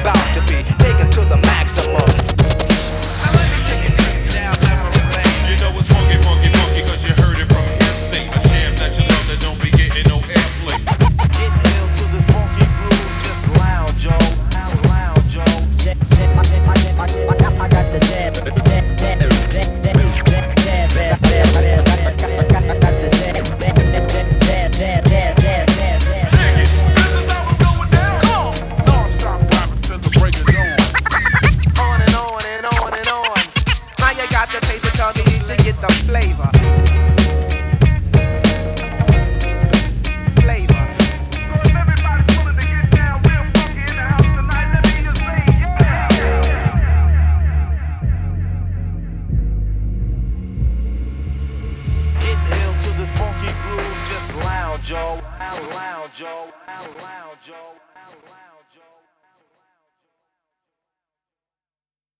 about to be taken to the maximum. You know it's funky, funky, funky, cause you heard it from hearsay. A jam that you love that don't be getting no airplay. Get ill to this funky groove, just loud, yo. Loud, yo. I got the jab. Get the flavor. Flavor. So if everybody's willing to get down real funky in the house tonight, let me just say yeah. Get ill to this funky groove, just loud, yo. Loud, yo. Loud, yo. Loud.